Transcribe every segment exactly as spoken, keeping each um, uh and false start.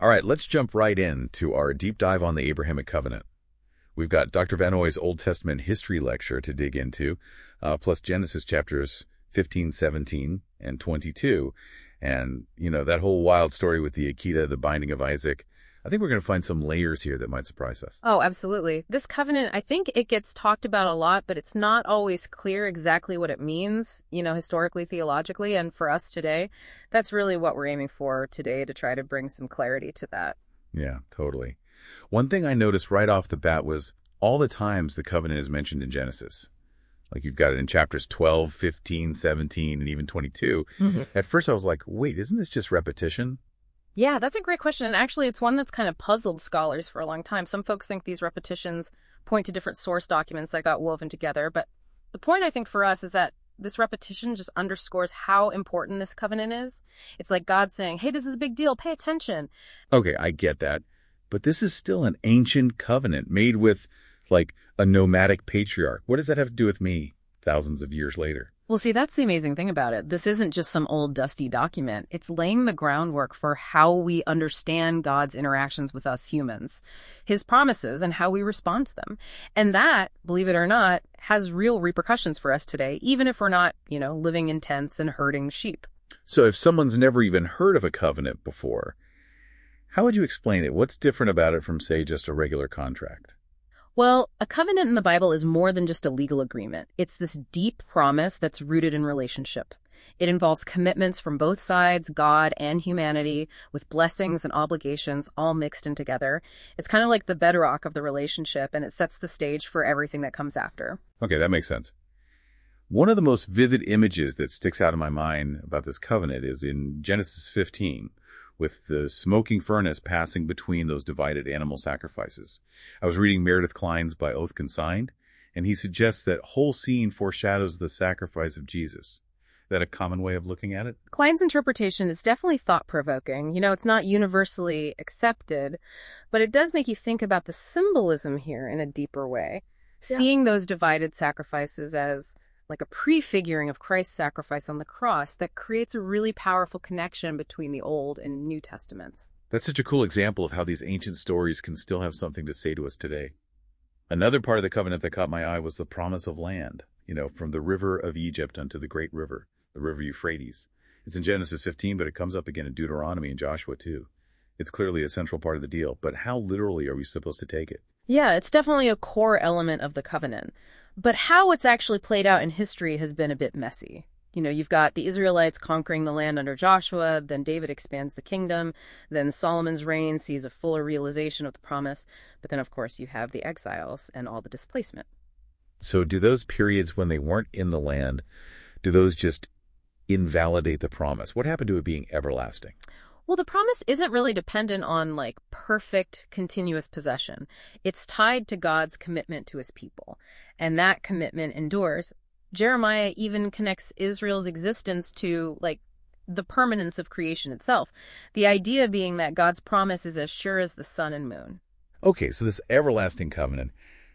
All right, let's jump right in to our deep dive on the Abrahamic Covenant. We've got Doctor Vanoy's Old Testament history lecture to dig into, uh, plus Genesis chapters fifteen, seventeen, and twenty-two. And, you know, that whole wild story with the Akedah, the binding of Isaac. I think we're going to find some layers here that might surprise us. Oh, absolutely. This covenant, I think it gets talked about a lot, but it's not always clear exactly what it means, you know, historically, theologically. And for us today, that's really what we're aiming for today, to try to bring some clarity to that. Yeah, totally. One thing I noticed right off the bat was all the times the covenant is mentioned in Genesis. Like you've got it in chapters twelve, fifteen, seventeen, and even twenty-two. Mm-hmm. At first I was like, wait, isn't this just repetition? Yeah, that's a great question. And actually, it's one that's kind of puzzled scholars for a long time. Some folks think these repetitions point to different source documents that got woven together. But the point, I think, for us is that this repetition just underscores how important this covenant is. It's like God saying, hey, this is a big deal. Pay attention. Okay, I get that. But this is still an ancient covenant made with, like, a nomadic patriarch. What does that have to do with me thousands of years later? Well, see, that's the amazing thing about it. This isn't just some old dusty document. It's laying the groundwork for how we understand God's interactions with us humans, his promises, and how we respond to them. And that, believe it or not, has real repercussions for us today, even if we're not, you know, living in tents and herding sheep. So if someone's never even heard of a covenant before, how would you explain it? What's different about it from, say, just a regular contract? Well, a covenant in the Bible is more than just a legal agreement. It's this deep promise that's rooted in relationship. It involves commitments from both sides, God and humanity, with blessings and obligations all mixed in together. It's kind of like the bedrock of the relationship, and it sets the stage for everything that comes after. Okay, that makes sense. One of the most vivid images that sticks out in my mind about this covenant is in Genesis fifteen, with the smoking furnace passing between those divided animal sacrifices. I was reading Meredith Klein's By Oath Consigned, and he suggests that whole scene foreshadows the sacrifice of Jesus. Is that a common way of looking at it? Klein's interpretation is definitely thought-provoking. You know, it's not universally accepted, but it does make you think about the symbolism here in a deeper way. Yeah. Seeing those divided sacrifices as like a prefiguring of Christ's sacrifice on the cross that creates a really powerful connection between the Old and New Testaments. That's such a cool example of how these ancient stories can still have something to say to us today. Another part of the covenant that caught my eye was the promise of land, you know, from the river of Egypt unto the great river, the river Euphrates. It's in Genesis fifteen, but it comes up again in Deuteronomy and Joshua too. It's clearly a central part of the deal, but how literally are we supposed to take it? Yeah, it's definitely a core element of the covenant. But how it's actually played out in history has been a bit messy. You know, you've got the Israelites conquering the land under Joshua, then David expands the kingdom, then Solomon's reign sees a fuller realization of the promise, but then, of course, you have the exiles and all the displacement. So do those periods when they weren't in the land, do those just invalidate the promise? What happened to it being everlasting? Well, the promise isn't really dependent on, like, perfect, continuous possession. It's tied to God's commitment to his people, and that commitment endures. Jeremiah even connects Israel's existence to, like, the permanence of creation itself, the idea being that God's promise is as sure as the sun and moon. Okay, so this everlasting covenant,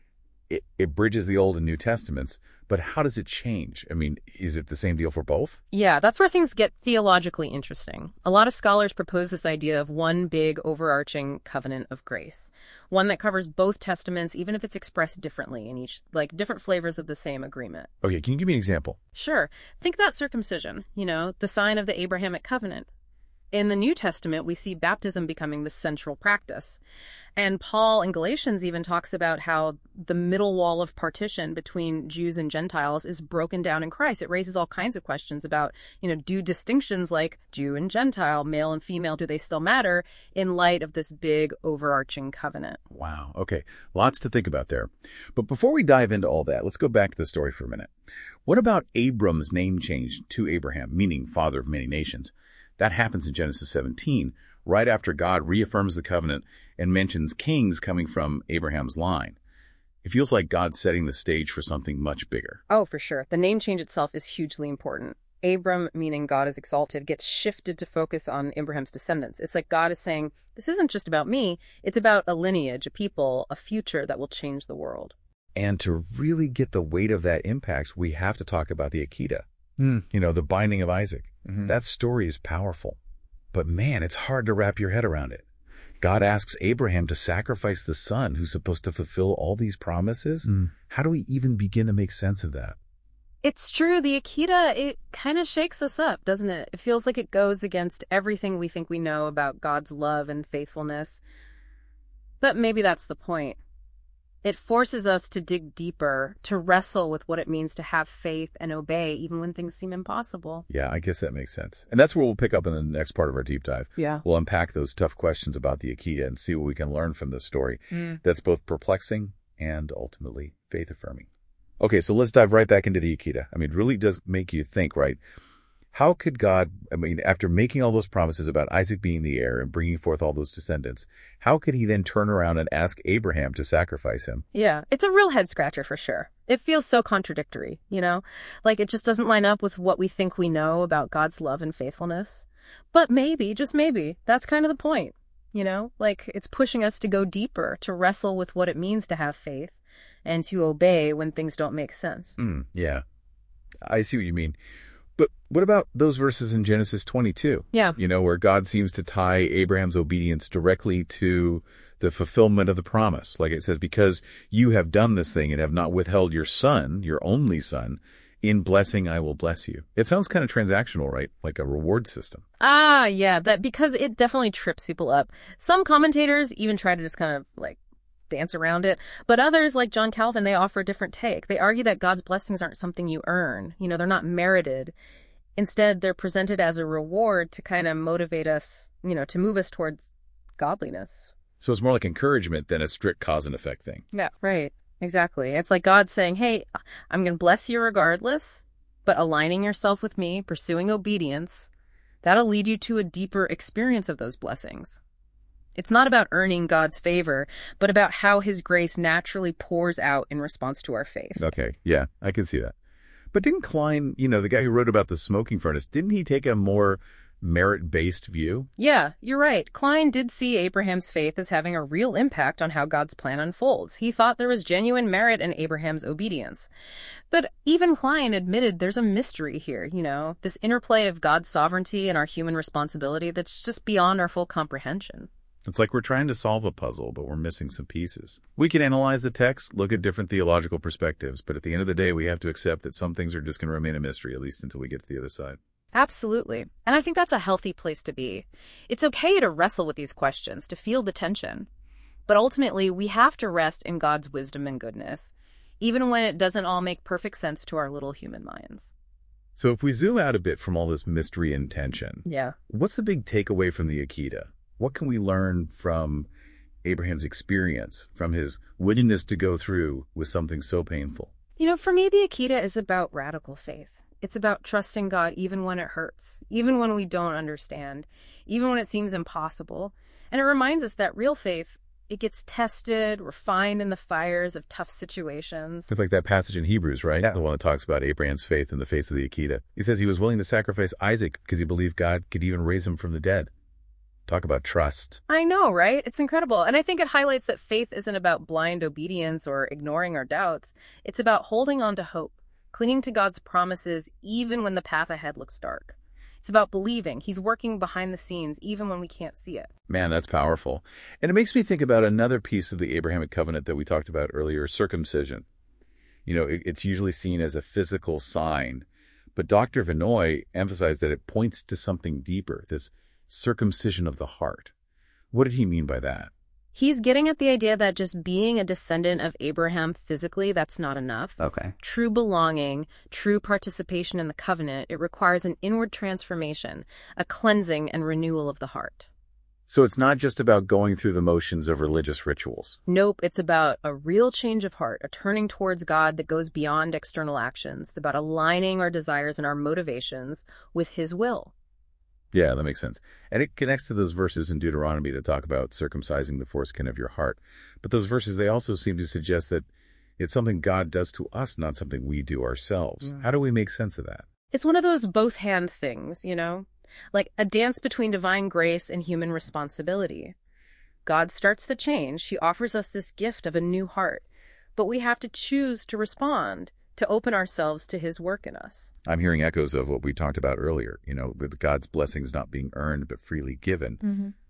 it, it bridges the Old and New Testaments, but how does it change? I mean, is it the same deal for both? Yeah, that's where things get theologically interesting. A lot of scholars propose this idea of one big overarching covenant of grace, one that covers both testaments, even if it's expressed differently in each, like different flavors of the same agreement. Okay, can you give me an example? Sure. Think about circumcision, you know, the sign of the Abrahamic covenant. In the New Testament, we see baptism becoming the central practice. And Paul in Galatians even talks about how the middle wall of partition between Jews and Gentiles is broken down in Christ. It raises all kinds of questions about, you know, do distinctions like Jew and Gentile, male and female, do they still matter in light of this big overarching covenant? Wow. Okay. Lots to think about there. But before we dive into all that, let's go back to the story for a minute. What about Abram's name change to Abraham, meaning father of many nations? That happens in Genesis seventeen, right after God reaffirms the covenant and mentions kings coming from Abraham's line. It feels like God's setting the stage for something much bigger. Oh, for sure. The name change itself is hugely important. Abram, meaning God is exalted, gets shifted to focus on Abraham's descendants. It's like God is saying, this isn't just about me. It's about a lineage, a people, a future that will change the world. And to really get the weight of that impact, we have to talk about the Akedah. Mm. You know, the binding of Isaac. Mm-hmm. That story is powerful. But man, it's hard to wrap your head around it. God asks Abraham to sacrifice the son who's supposed to fulfill all these promises. Mm. How do we even begin to make sense of that? It's true. The Akita, it kind of shakes us up, doesn't it? It feels like it goes against everything we think we know about God's love and faithfulness. But maybe that's the point. It forces us to dig deeper, to wrestle with what it means to have faith and obey, even when things seem impossible. Yeah, I guess that makes sense. And that's where we'll pick up in the next part of our deep dive. Yeah. We'll unpack those tough questions about the Akita and see what we can learn from this story Mm. that's both perplexing and ultimately faith-affirming. Okay, so let's dive right back into the Akita. I mean, it really does make you think, right? How could God, I mean, after making all those promises about Isaac being the heir and bringing forth all those descendants, how could he then turn around and ask Abraham to sacrifice him? Yeah, it's a real head scratcher for sure. It feels so contradictory, you know? Like it just doesn't line up with what we think we know about God's love and faithfulness. But maybe, just maybe, that's kind of the point, you know? Like it's pushing us to go deeper, to wrestle with what it means to have faith and to obey when things don't make sense. Mm, yeah, I see what you mean. But what about those verses in Genesis twenty-two? Yeah. You know, where God seems to tie Abraham's obedience directly to the fulfillment of the promise. Like it says, because you have done this thing and have not withheld your son, your only son, in blessing I will bless you. It sounds kind of transactional, right? Like a reward system. Ah, yeah, that because it definitely trips people up. Some commentators even try to just kind of like dance around it. But others, like John Calvin, they offer a different take. They argue that God's blessings aren't something you earn. You know, they're not merited. Instead, they're presented as a reward to kind of motivate us, you know, to move us towards godliness. So it's more like encouragement than a strict cause and effect thing. Yeah, right. Exactly. It's like God saying, hey, I'm going to bless you regardless, but aligning yourself with me, pursuing obedience, that'll lead you to a deeper experience of those blessings. It's not about earning God's favor, but about how his grace naturally pours out in response to our faith. Okay, yeah, I can see that. But didn't Klein, you know, the guy who wrote about the smoking furnace, didn't he take a more merit-based view? Yeah, you're right. Klein did see Abraham's faith as having a real impact on how God's plan unfolds. He thought there was genuine merit in Abraham's obedience. But even Klein admitted there's a mystery here, you know, this interplay of God's sovereignty and our human responsibility that's just beyond our full comprehension. It's like we're trying to solve a puzzle, but we're missing some pieces. We can analyze the text, look at different theological perspectives, but at the end of the day, we have to accept that some things are just going to remain a mystery, at least until we get to the other side. Absolutely. And I think that's a healthy place to be. It's okay to wrestle with these questions, to feel the tension. But ultimately, we have to rest in God's wisdom and goodness, even when it doesn't all make perfect sense to our little human minds. So if we zoom out a bit from all this mystery and tension, Yeah. what's the big takeaway from the Akita? What can we learn from Abraham's experience, from his willingness to go through with something so painful? You know, for me, the Akita is about radical faith. It's about trusting God even when it hurts, even when we don't understand, even when it seems impossible. And it reminds us that real faith, it gets tested, refined in the fires of tough situations. It's like that passage in Hebrews, right? Yeah. The one that talks about Abraham's faith in the face of the Akita. He says he was willing to sacrifice Isaac because he believed God could even raise him from the dead. Talk about trust. I know, right? It's incredible. And I think it highlights that faith isn't about blind obedience or ignoring our doubts. It's about holding on to hope, clinging to God's promises even when the path ahead looks dark. It's about believing he's working behind the scenes even when we can't see it. Man, that's powerful. And it makes me think about another piece of the Abrahamic covenant that we talked about earlier, circumcision. You know, it, it's usually seen as a physical sign, but Doctor Vinoy emphasized that it points to something deeper, this circumcision of the heart. What did he mean by that? He's getting at the idea that just being a descendant of Abraham physically, that's not enough. Okay. True belonging, true participation in the covenant, it requires an inward transformation, a cleansing and renewal of the heart. So it's not just about going through the motions of religious rituals. Nope, it's about a real change of heart, a turning towards God that goes beyond external actions. It's about aligning our desires and our motivations with his will. Yeah, that makes sense. And it connects to those verses in Deuteronomy that talk about circumcising the foreskin of your heart. But those verses, they also seem to suggest that it's something God does to us, not something we do ourselves. Yeah. How do we make sense of that? It's one of those both hand things, you know? Like a dance between divine grace and human responsibility. God starts the change. He offers us this gift of a new heart. But we have to choose to respond, to open ourselves to his work in us. I'm hearing echoes of what we talked about earlier, you know, with God's blessings not being earned but freely given. Mm-hmm.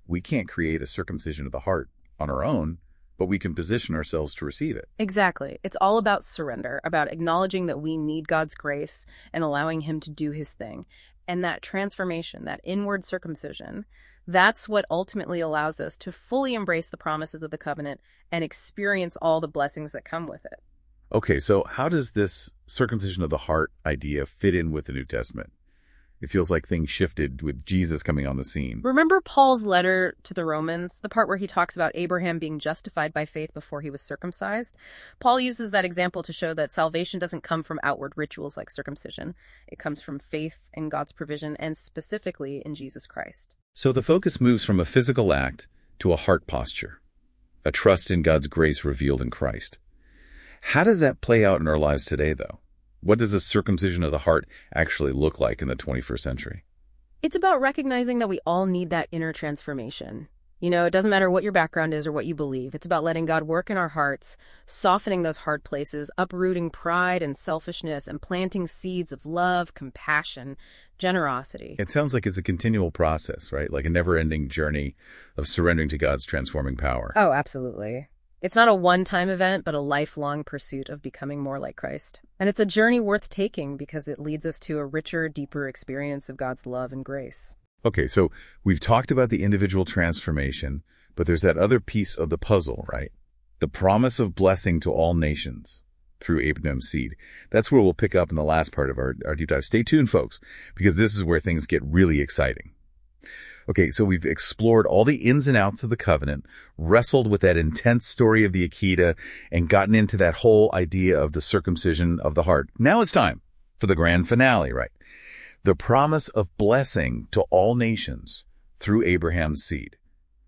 We can't create a circumcision of the heart on our own, but we can position ourselves to receive it. Exactly. It's all about surrender, about acknowledging that we need God's grace and allowing him to do his thing. And that transformation, that inward circumcision, that's what ultimately allows us to fully embrace the promises of the covenant and experience all the blessings that come with it. Okay, so how does this circumcision of the heart idea fit in with the New Testament? It feels like things shifted with Jesus coming on the scene. Remember Paul's letter to the Romans, the part where he talks about Abraham being justified by faith before he was circumcised? Paul uses that example to show that salvation doesn't come from outward rituals like circumcision. It comes from faith in God's provision and specifically in Jesus Christ. So the focus moves from a physical act to a heart posture, a trust in God's grace revealed in Christ. How does that play out in our lives today, though? What does a circumcision of the heart actually look like in the twenty-first century? It's about recognizing that we all need that inner transformation. You know, it doesn't matter what your background is or what you believe. It's about letting God work in our hearts, softening those hard places, uprooting pride and selfishness, and planting seeds of love, compassion, generosity. It sounds like it's a continual process, right? Like a never-ending journey of surrendering to God's transforming power. Oh, absolutely. It's not a one-time event, but a lifelong pursuit of becoming more like Christ. And it's a journey worth taking because it leads us to a richer, deeper experience of God's love and grace. Okay, so we've talked about the individual transformation, but there's that other piece of the puzzle, right? The promise of blessing to all nations through Abraham's seed. That's where we'll pick up in the last part of our, our deep dive. Stay tuned, folks, because this is where things get really exciting. Okay, so we've explored all the ins and outs of the covenant, wrestled with that intense story of the Akedah, and gotten into that whole idea of the circumcision of the heart. Now it's time for the grand finale, right? The promise of blessing to all nations through Abraham's seed.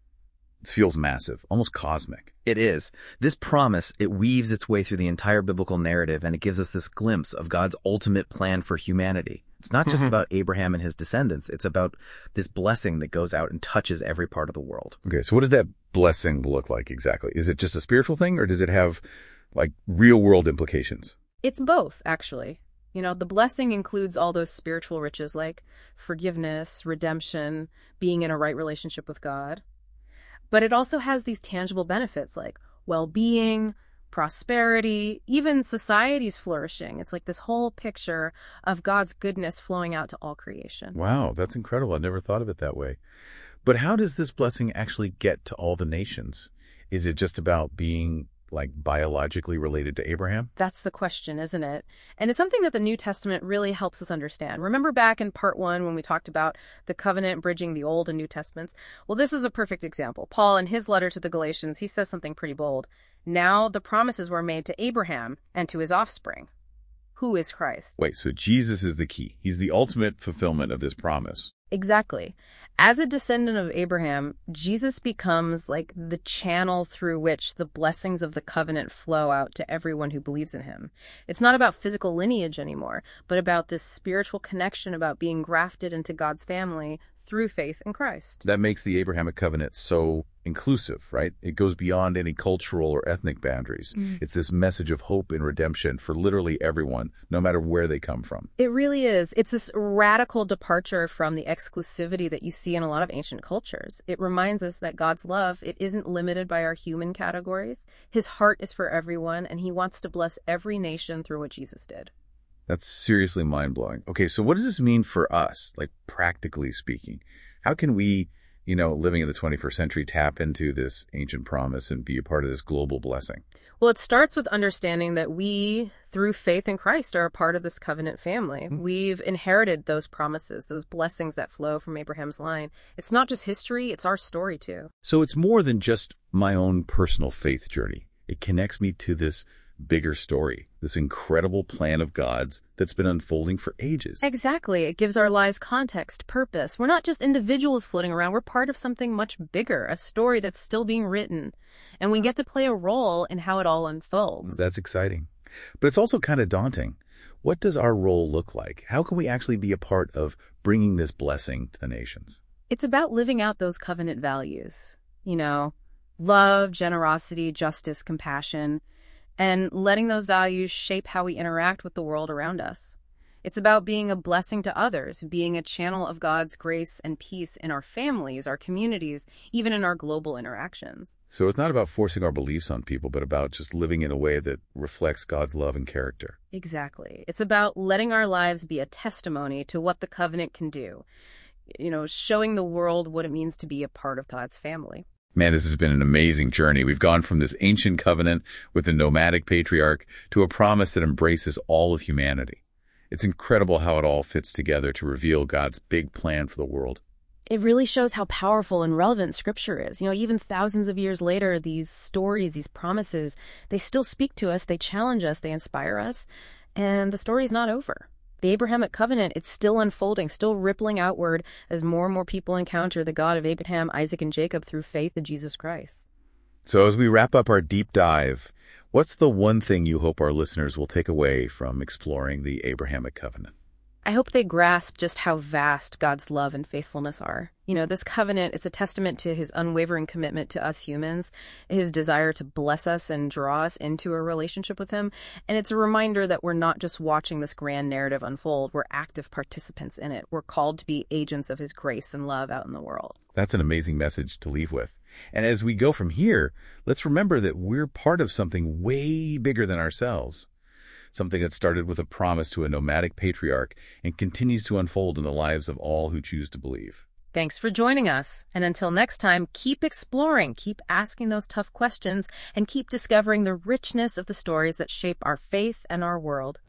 It feels massive, almost cosmic. It is. This promise, it weaves its way through the entire biblical narrative, and it gives us this glimpse of God's ultimate plan for humanity. It's not just about Abraham and his descendants. It's about this blessing that goes out and touches every part of the world. Okay, so what does that blessing look like exactly? Is it just a spiritual thing, or does it have, like, real-world implications? It's both, actually. You know, the blessing includes all those spiritual riches like forgiveness, redemption, being in a right relationship with God. But it also has these tangible benefits like well-being, prosperity, even society's flourishing. It's like this whole picture of God's goodness flowing out to all creation. Wow, that's incredible. I never thought of it that way. But how does this blessing actually get to all the nations? Is it just about being like biologically related to Abraham? That's the question, isn't it? And it's something that the New Testament really helps us understand. Remember back in part one when we talked about the covenant bridging the Old and New Testaments? Well, this is a perfect example. Paul, in his letter to the Galatians, he says something pretty bold. Now the promises were made to Abraham and to his offspring. Who is Christ? Wait, so Jesus is the key. He's the ultimate fulfillment of this promise. Exactly. As a descendant of Abraham, Jesus becomes like the channel through which the blessings of the covenant flow out to everyone who believes in him. It's not about physical lineage anymore, but about this spiritual connection, about being grafted into God's family through faith in Christ. That makes the Abrahamic covenant so inclusive, right? It goes beyond any cultural or ethnic boundaries. Mm. It's this message of hope and redemption for literally everyone, no matter where they come from. It really is. It's this radical departure from the exclusivity that you see in a lot of ancient cultures. It reminds us that God's love, it isn't limited by our human categories. His heart is for everyone, and he wants to bless every nation through what Jesus did. That's seriously mind-blowing. Okay, so what does this mean for us, like practically speaking? How can we, you know, living in the twenty-first century, tap into this ancient promise and be a part of this global blessing? Well, it starts with understanding that we, through faith in Christ, are a part of this covenant family. Mm-hmm. We've inherited those promises, those blessings that flow from Abraham's line. It's not just history, it's our story too. So it's more than just my own personal faith journey. It connects me to this bigger story, this incredible plan of God's that's been unfolding for ages. Exactly. It gives our lives context, purpose. We're not just individuals floating around. We're part of something much bigger, a story that's still being written. And we get to play a role in how it all unfolds. That's exciting. But it's also kind of daunting. What does our role look like? How can we actually be a part of bringing this blessing to the nations? It's about living out those covenant values. You know, love, generosity, justice, compassion, and letting those values shape how we interact with the world around us. It's about being a blessing to others, being a channel of God's grace and peace in our families, our communities, even in our global interactions. So it's not about forcing our beliefs on people, but about just living in a way that reflects God's love and character. Exactly. It's about letting our lives be a testimony to what the covenant can do. You know, showing the world what it means to be a part of God's family. Man, this has been an amazing journey. We've gone from this ancient covenant with the nomadic patriarch to a promise that embraces all of humanity. It's incredible how it all fits together to reveal God's big plan for the world. It really shows how powerful and relevant Scripture is. You know, even thousands of years later, these stories, these promises, they still speak to us, they challenge us, they inspire us, and the story's not over. The Abrahamic covenant, it's still unfolding, still rippling outward as more and more people encounter the God of Abraham, Isaac, and Jacob through faith in Jesus Christ. So as we wrap up our deep dive, what's the one thing you hope our listeners will take away from exploring the Abrahamic covenant? I hope they grasp just how vast God's love and faithfulness are. You know, this covenant, it's a testament to his unwavering commitment to us humans, his desire to bless us and draw us into a relationship with him. And it's a reminder that we're not just watching this grand narrative unfold, we're active participants in it. We're called to be agents of his grace and love out in the world. That's an amazing message to leave with. And as we go from here, let's remember that we're part of something way bigger than ourselves. Something that started with a promise to a nomadic patriarch and continues to unfold in the lives of all who choose to believe. Thanks for joining us. And until next time, keep exploring, keep asking those tough questions, and keep discovering the richness of the stories that shape our faith and our world.